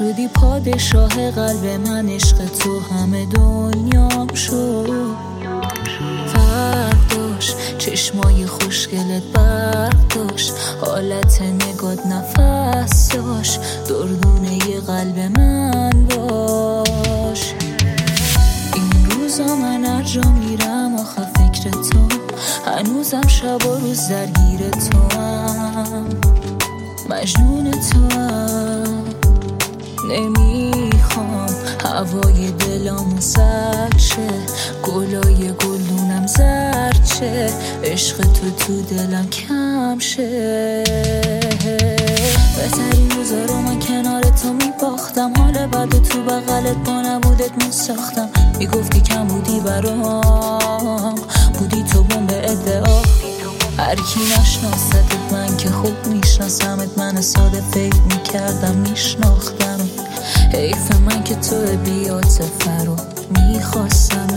شدی پادشاه قلب من، عشق تو همه دنیام شد. فرق داشت چشمای خوشگلت، برق داشت حالت نگات، نفس داشت دردونه ی قلب من باش. این روزا من هر جا میرم آخه فکر تو، هنوزم شب و روز درگیر تو هم، مجنون تو هم. نمیخوام هوای دلامو سرد شه، گلای گلدونم زرد شه، عشق تو دلم کم شه. بهترین روزا رو من کنار تو میباختم، حال بعد تو بغلت با نبودت میساختم. میگفتی کم بودی برام، بودی تو بمب ادعا. هر کی نشناستت من که خوب میشناسمت، من ساده فکر میکردم میشناختم. حیف من که تو بی‌عاطفه رو میخواستمت.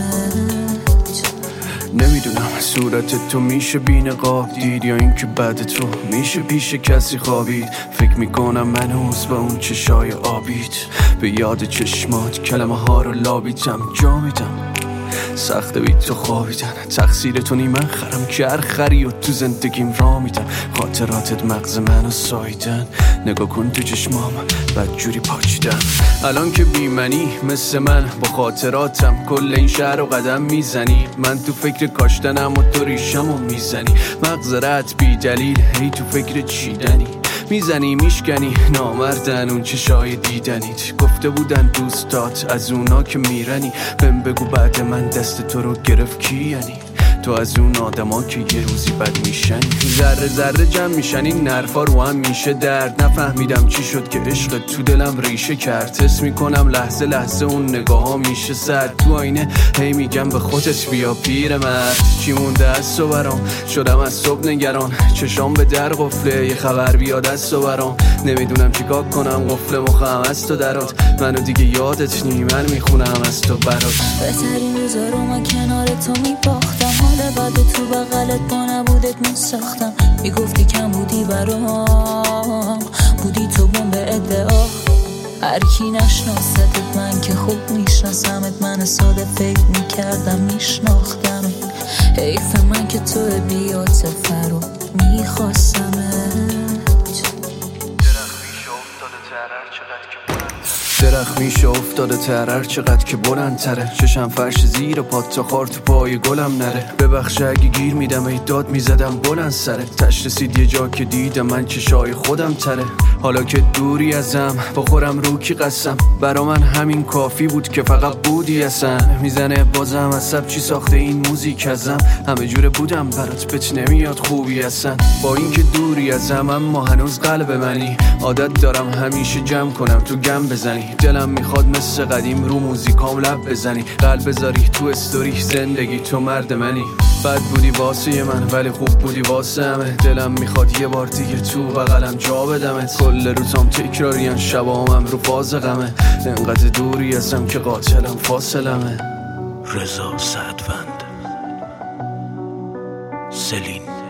نمیدونم صورت تو میشه بی نقاب دید، یا اینکه بعد تو میشه پیش کسی خوابید. فکر میکنم من هنوز با اون چشای آبیت، به یاد چشمات کلمه ها رو لابیدم. جا میدم سخته بی تو خوابیدن، تقصیر تو نی من خرم که هر خری و تو زندگیم را میدم. خاطراتت مغز منو سایدن، نگاه کن تو چشمام بدجوری پاچیدم. الان که بی منی مثل من با خاطراتم کل این شهر رو قدم میزنی. من تو فکر کاشتنم و تو ریشمو میزنی، مغز رد بی دلیل هی تو فکر چیدنی. میزنی میشکنی نامردن اون چشای دیدنیت، گفته بودن دوستات از اونا که میرنی. بهم بگو بعد من دست تو رو گرفت کی یعنی؟ تو از اون آدما که یه روزی بد میشن، ذره ذره جمع میشن. این نرفا رو هم میشه درد. نفهمیدم چی شد که عشق تو دلم ریشه کرد. حس میکنم لحظه لحظه اون نگاه ها میشه سرد. تو آینه هی میگم به خودت بیا پیرمرد. چی مونده از تو برام، شدم از صبح نگران. چشام به در قفله یه خبر بیاد از تو برام. نمیدونم چیکار کنم قفل مخم از تو درات. منو دیگه یادت نی من میخونم از تو برات. بهترین روزا رو من کنار تو میباختم، حال بعد تو بغلت با نبودت میساختم. میگفتی کم بودی برام، بودی تو بمب ادعا. هر کی نشناستت من که خوب میشناسمت، من ساده فکر میکردم میشناختم. حیف من که تو بی‌عاطفه رو میخواستمت. درخت میشه افتاده ترر چقدر که بلندتره. چشم فرش زیر پات تا خار تو پای گلم نره. ببخش اگه گیر میدم ای داد میزدم بلند سره. تش رسید یه جا که دیدم من چشای خودم تره. حالا که دوری ازم بخورم رو کی قسم، برا من همین کافی بود که فقط بودی اصلا. میزنه بازم عصب چی ساخته این موزیک ازم، همه جوره بودم برات بهت نمیاد خوبی اصلا. با اینکه دوری ازم اما هنوز قلب منی. عادت دارم همیشه جمع کنم تو گم بزنی. دلم میخواد مثل قدیم رو موزیکام لب بزنی. قلب بذاری تو استوری زندگی تو مرد منی. بد بودی واسه من ولی خوب بودی واسه همه. دلم میخواد یه بار دیگه تو بغلم جا بدمت. کل روزام تکراریان شبامم رو فاز غمه. انقدر دوری ازم که قاتلم فاصلمه. رضا سعدوند، سلین.